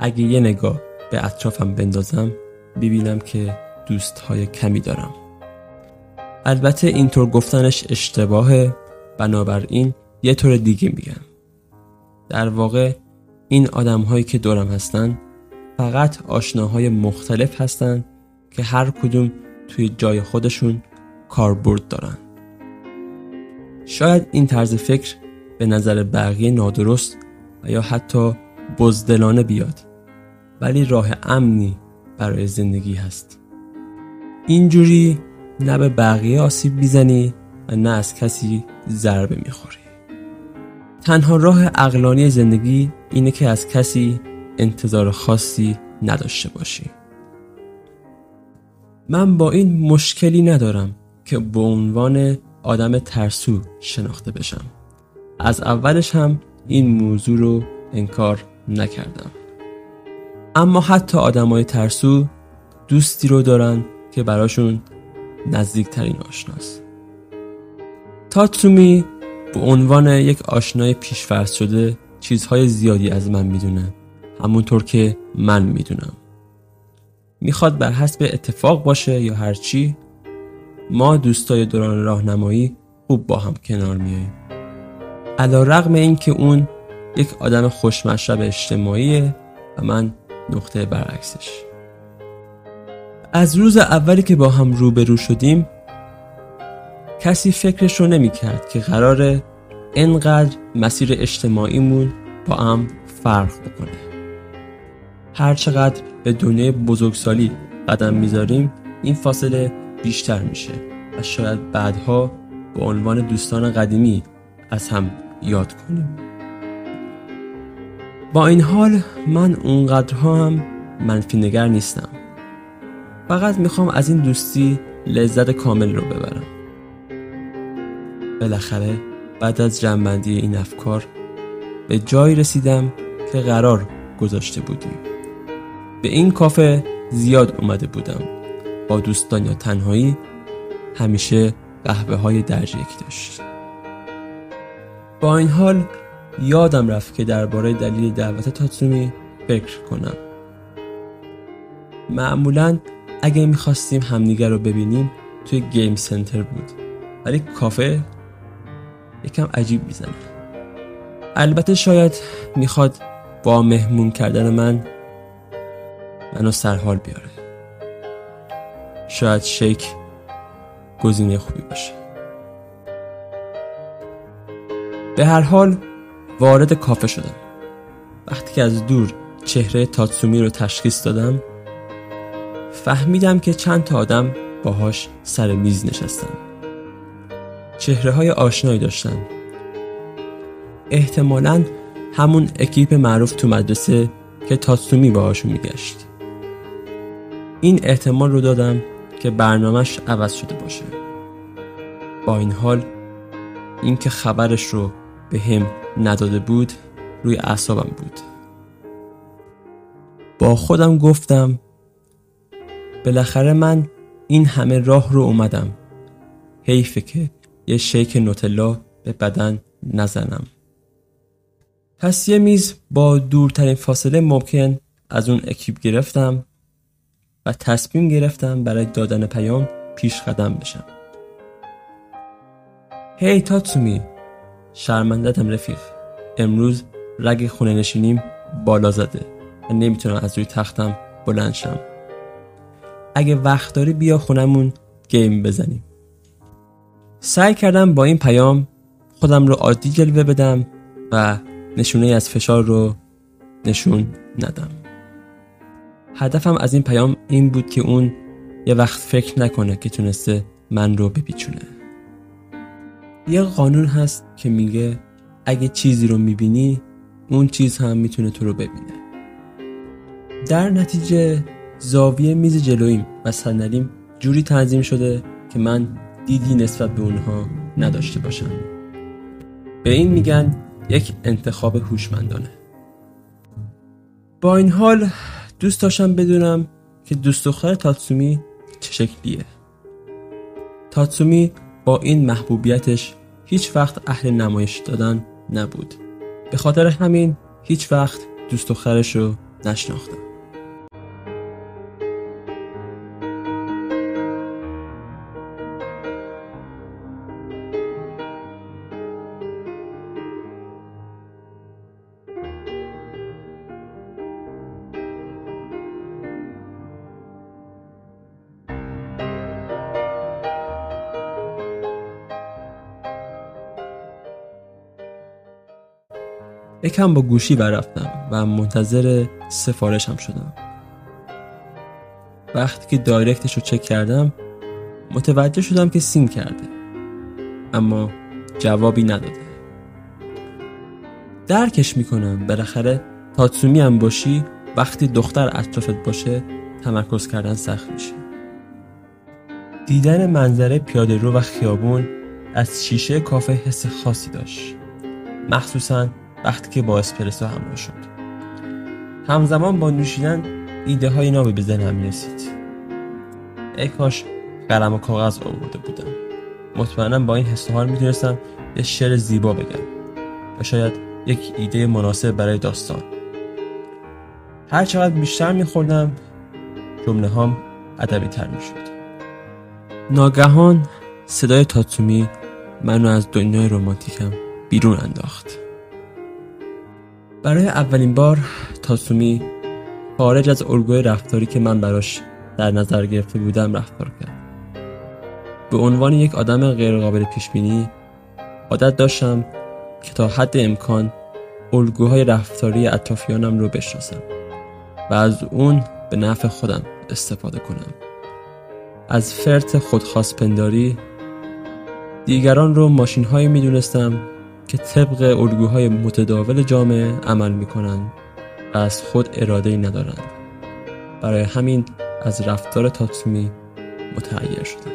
اگه یه نگاه به اطرافم بندازم ببینم که دوستهای کمی دارم. البته اینطور گفتنش اشتباهه، بنابراین یه طور دیگه میگم. در واقع این آدم‌هایی که دورم هستن فقط آشناهای مختلف هستن که هر کدوم توی جای خودشون کاربرد دارن. شاید این طرز فکر به نظر بقیه نادرست و یا حتی بزدلانه بیاد، ولی راه امنی برای زندگی هست. اینجوری نه به بقیه آسیب میزنی و نه از کسی ضربه میخوری. تنها راه عقلانی زندگی اینه که از کسی انتظار خاصی نداشته باشی. من با این مشکلی ندارم که به عنوان آدم ترسو شناخته بشم. از اولش هم این موضوع رو انکار نکردم. اما حتی آدمای ترسو دوستی رو دارن که براشون نزدیکترین آشناست. تاتسومی به عنوان یک آشنای پیش‌فرض شده چیزهای زیادی از من میدونه، همونطور که من میدونم. میخواد بر حسب اتفاق باشه یا هر چی، ما دوستای دوران راهنمایی خوب با هم کنار میاییم. علی‌رغم این که اون یک آدم خوشمشرب اجتماعیه و من نقطه برعکسش. از روز اولی که با هم روبرو شدیم کسی فکرش رو نمی کرد که قراره اینقدر مسیر اجتماعیمون با هم فرق بکنه. هر چقدر به دنیای بزرگسالی قدم میذاریم این فاصله بیشتر میشه و شاید بعدها به عنوان دوستان قدیمی از هم یاد کنیم. با این حال من اونقدرها هم منفی نگر نیستم. فقط میخوام از این دوستی لذت کامل رو ببرم. بالاخره بعد از جمع‌بندی این افکار به جایی رسیدم که قرار گذاشته بودیم. به این کافه زیاد اومده بودم. با دوستان یا تنهایی همیشه قهوه‌های درجه یک داشت. با این حال یادم رفت که درباره دلیل دعوت تاتسومی فکر کنم. معمولاً اگه میخواستیم همدیگر رو ببینیم توی گیم سنتر بود، ولی کافه یکم عجیب میزنه. البته شاید میخواد با مهمون کردن منو سرحال بیاره. شاید شیک گزینه خوبی باشه. به هر حال وارد کافه شدم. وقتی که از دور چهره تاتسومی رو تشخیص دادم فهمیدم که چند تا آدم باهاش سر میز نشستن. چهره‌های آشنایی داشتن. احتمالاً همون اکیپ معروف تو مدرسه که تاتسومی باهاشون میگشت. این احتمال رو دادم که برنامه‌اش عوض شده باشه. با این حال این که خبرش رو به هم نداده بود روی اعصابم بود. با خودم گفتم بالاخره من این همه راه رو اومدم. حیفه که یه شیک نوتلا به بدن نزنم. پس یه میز با دورترین فاصله ممکن از اون اکیپ گرفتم و تصمیم گرفتم برای دادن پیام پیش قدم بشم. هی تاتسومی، شرمنده‌ام رفیق. امروز رگ خونه نشینیم بالا زده و نمیتونم از روی تختم بلند شم. اگه وقت داری بیا خونمون گیم بزنیم. سعی کردم با این پیام خودم رو عادی جلوه بدم و نشونه از فشار رو نشون ندم. هدفم از این پیام این بود که اون یه وقت فکر نکنه که تونسته من رو بپیچونه. یه قانون هست که میگه اگه چیزی رو میبینی اون چیز هم میتونه تو رو ببینه. در نتیجه زاویه میز جلویم و صندلیم جوری تنظیم شده که من دیدی نسبت به اونها نداشته باشم. به این میگن یک انتخاب هوشمندانه. با این حال دوست داشتم بدونم که دوست دختر تاتسومی چه شکلیه. تاتسومی با این محبوبیتش هیچ وقت اهل نمایش دادن نبود. به خاطر همین هیچ وقت دوست دخترش رو نشناختم. یکم با گوشی بررفتم و منتظر سفارشم شدم. وقتی که دایرکتش رو چک کردم متوجه شدم که سین کرده، اما جوابی نداده. درکش میکنم، بالاخره تاتسومی هم باشی، وقتی دختر اطرافت باشه تمرکز کردن سخت میشه. دیدن منظره پیاده رو و خیابون از شیشه کافه حس خاصی داشت، مخصوصاً وقتی که با اسپرسو همراه شد. همزمان با نوشیدن ایده های نابی به ذهنم رسید. ای کاش قلم و کاغذ آورده بودم. مطمئناً با این حس و حال میتونستم یه شعر زیبا بگم و شاید یک ایده مناسب برای داستان. هر چقدر بیشتر میخوردم جمله هام ادبی تر میشد. ناگهان صدای تاتسومی منو از دنیای رمانتیکم بیرون انداخت. برای اولین بار تاتسومی خارج از الگوی رفتاری که من براش در نظر گرفته بودم رفتار کرد. به عنوان یک آدم غیرقابل پیشبینی عادت داشتم که تا حد امکان الگوهای رفتاری اطرافیانم رو بشناسم و از اون به نفع خودم استفاده کنم. از فرط خودخواست پنداری دیگران رو ماشین‌هایی می‌دونستم که طبق الگوهای متداول جامعه عمل می‌کنن و از خود اراده‌ای ندارن. برای همین از رفتار تاتسومی متحیر شدم.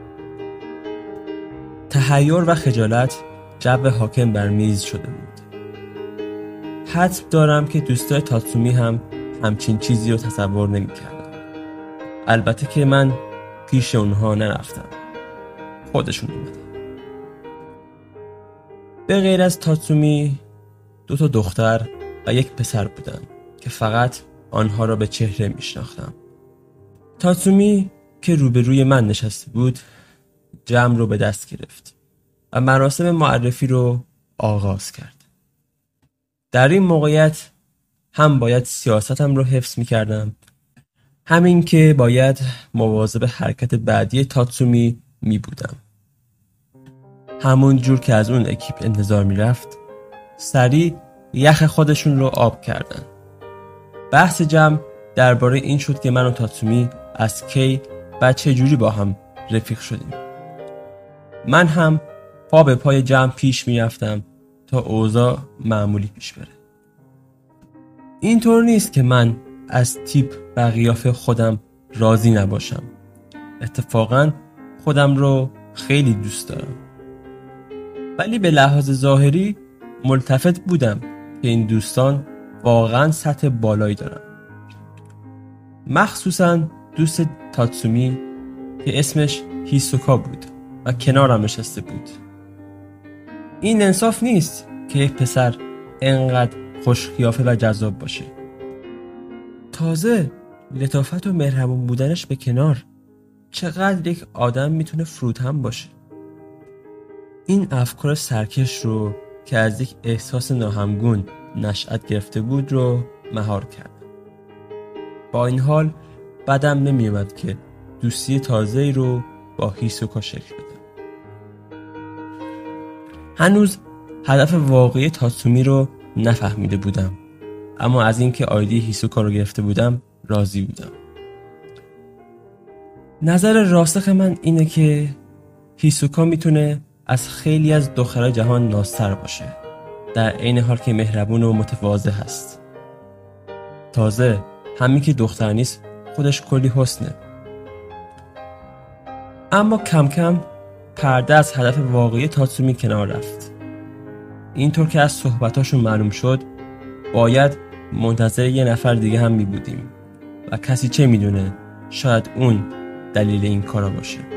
تحیر و خجالت جو حاکم بر میز شده بود. حدس دارم که دوستای تاتسومی هم همچین چیزی رو تصور نمی‌کردن. البته که من پیش اونها نرفتم، خودشون اومدن. به غیر از تاتسومی 2 دختر و 1 پسر بودن که فقط آنها را به چهره میشناختم. تاتسومی که روبروی من نشسته بود جمع رو به دست گرفت و مراسم معرفی رو آغاز کرد. در این موقعیت هم باید سیاستم رو حفظ میکردم، همین که باید مواظب حرکت بعدی تاتسومی می بودم. همون جور که از اون اکیپ انتظار می رفت سریع یخ خودشون رو آب کردن. بحث جمع درباره این شد که من و تاتسومی از کی و چه جوری با هم رفیق شدیم. من هم پا به پای جمع پیش می رفتم تا اوضاع معمولی پیش بره. اینطور نیست که من از تیپ و قیافه خودم راضی نباشم. اتفاقاً خودم رو خیلی دوست دارم. ولی به لحاظ ظاهری ملتفت بودم که این دوستان واقعاً سطح بالایی دارن. مخصوصاً دوست تاتسومی که اسمش هیسوکا بود و کنارم نشسته بود. این انصاف نیست که یک پسر انقدر خوش قیافه و جذاب باشه. تازه لطافت و مهربون بودنش به کنار، چقدر یک آدم میتونه فروتن باشه. این افکار سرکش رو که از یک احساس ناهمگون نشأت گرفته بود رو مهار کردم. با این حال بدم نمیومد که دوستی تازه‌ای رو با هیسوکا شکل بدم. هنوز هدف واقعی تاتسومی رو نفهمیده بودم، اما از اینکه آیدی هیسوکا رو گرفته بودم راضی بودم. نظر راسخ من اینه که هیسوکا میتونه از خیلی از دخترای جهان نازتر باشه، در عین حال که مهربون و متواضع هست. تازه همین که دختر نیست خودش کلی حسنه. اما کم کم پرده از هدف واقعی تاتسومی کنار رفت. اینطور که از صحبتاشون معلوم شد باید منتظر یه نفر دیگه هم می بودیم و کسی چه میدونه، شاید اون دلیل این کارا باشه.